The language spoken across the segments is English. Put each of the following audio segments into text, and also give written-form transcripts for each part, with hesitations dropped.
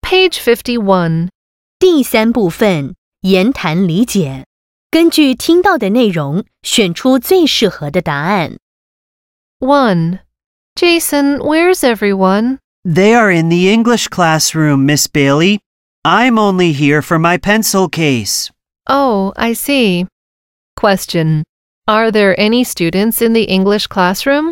Page 51. 第三部分言谈理解，根据听到的内容，选出最适合的答案。 1. Jason, where's everyone? They are in the English classroom, Miss Bailey. I'm only here for my pencil case. Oh, I see. Question. Are there any students in the English classroom?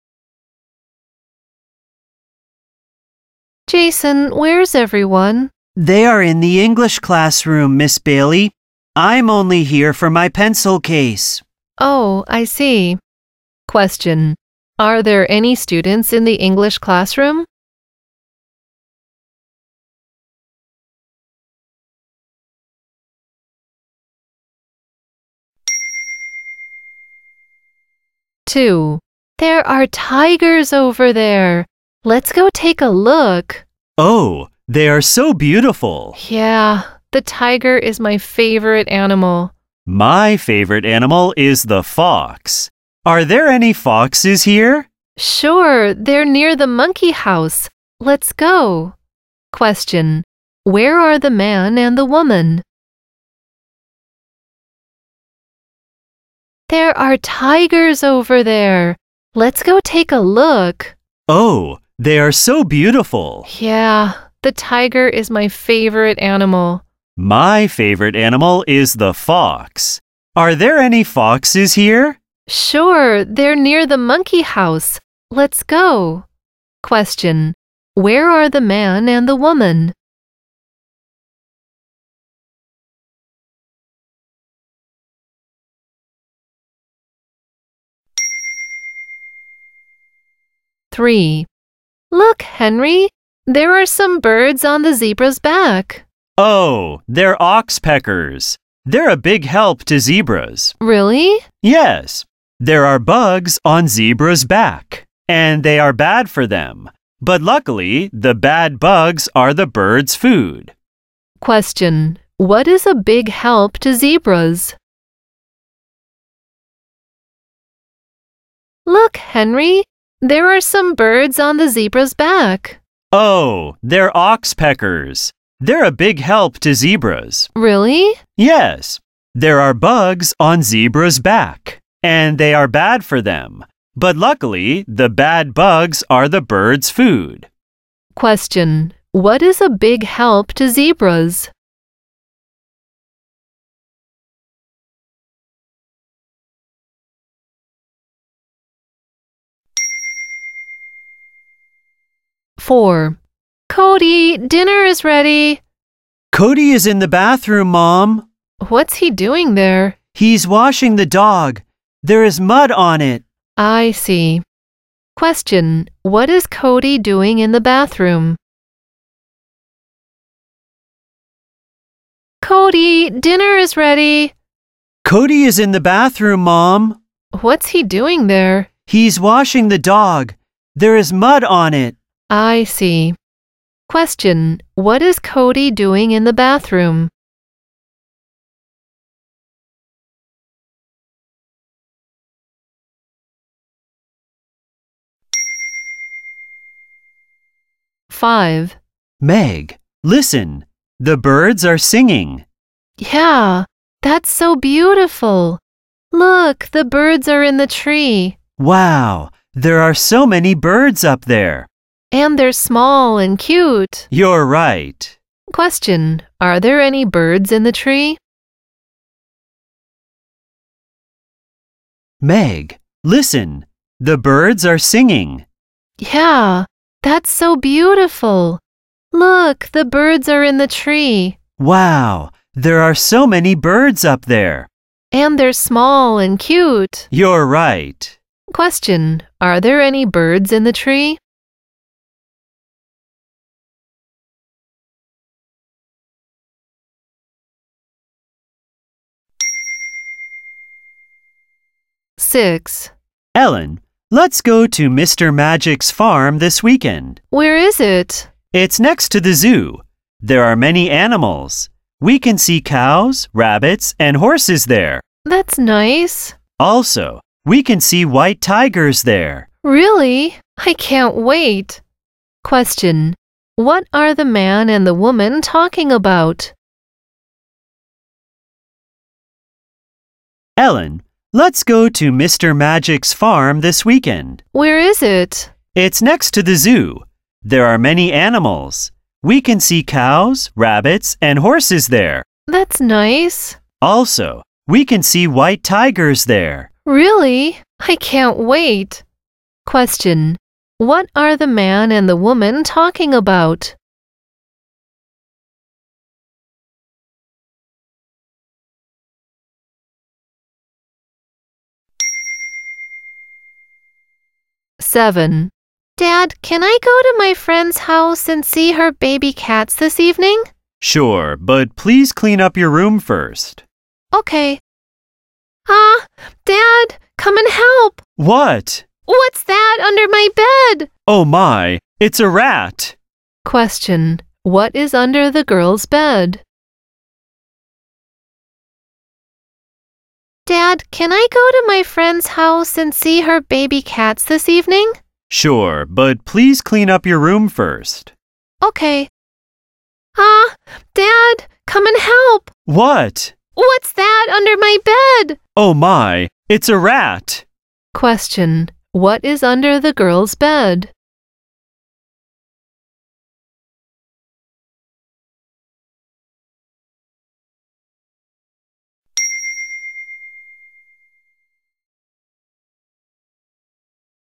Jason, where's everyone? They are in the English classroom, Miss Bailey. I'm only here for my pencil case. Oh, I see. Question. Are there any students in the English classroom? Two. There are tigers over there. Let's go take a look. Oh, they are so beautiful. Yeah, the tiger is my favorite animal. My favorite animal is the fox. Are there any foxes here? Sure, they're near the monkey house. Let's go. Question. Where are the man and the woman? There are tigers over there. Let's go take a look. Oh, they are so beautiful. Yeah, the tiger is my favorite animal. My favorite animal is the fox. Are there any foxes here? Sure, they're near the monkey house. Let's go. Question. Where are the man and the woman? Three. Look, Henry, there are some birds on the zebra's back. Oh, they're oxpeckers. They're a big help to zebras. Really? Yes, there are bugs on zebras' back, and they are bad for them. But luckily, the bad bugs are the birds' food. Question. What is a big help to zebras? Look, Henry, there are some birds on the zebra's back. Oh, they're oxpeckers. They're a big help to zebras. Really? Yes, there are bugs on zebras' back, and they are bad for them. But luckily, the bad bugs are the birds' food. Question. What is a big help to zebras? Four. Cody, dinner is ready. Cody is in the bathroom, Mom. What's he doing there? He's washing the dog. There is mud on it. I see. Question. What is Cody doing in the bathroom? Cody, dinner is ready. Cody is in the bathroom, Mom. What's he doing there? He's washing the dog. There is mud on it. I see. Question. What is Cody doing in the bathroom? Five. Meg, listen. The birds are singing. Yeah, that's so beautiful. Look, the birds are in the tree. Wow, there are so many birds up there. And they're small and cute. You're right. Question. Are there any birds in the tree? Meg, listen. The birds are singing. Yeah, that's so beautiful. Look, the birds are in the tree. Wow, there are so many birds up there. And they're small and cute. You're right. Question. Are there any birds in the tree? Six. Ellen, let's go to Mr. Magic's farm this weekend. Where is it? It's next to the zoo. There are many animals. We can see cows, rabbits, and horses there. That's nice. Also, we can see white tigers there. Really? I can't wait. Question. What are the man and the woman talking about? Ellen, let's go to Mr. Magic's farm this weekend. Where is it? It's next to the zoo. There are many animals. We can see cows, rabbits, and horses there. That's nice. Also, we can see white tigers there. Really? I can't wait. Question. What are the man and the woman talking about? Seven. Dad, can I go to my friend's house and see her baby cats this evening? Sure, but please clean up your room first. Okay. Dad, come and help. What? What's that under my bed? Oh my, it's a rat. Question. What is under the girl's bed? Dad, can I go to my friend's house and see her baby cats this evening? Sure, but please clean up your room first. Okay. Dad, come and help. What? What's that under my bed? Oh my, it's a rat. Question. What is under the girl's bed?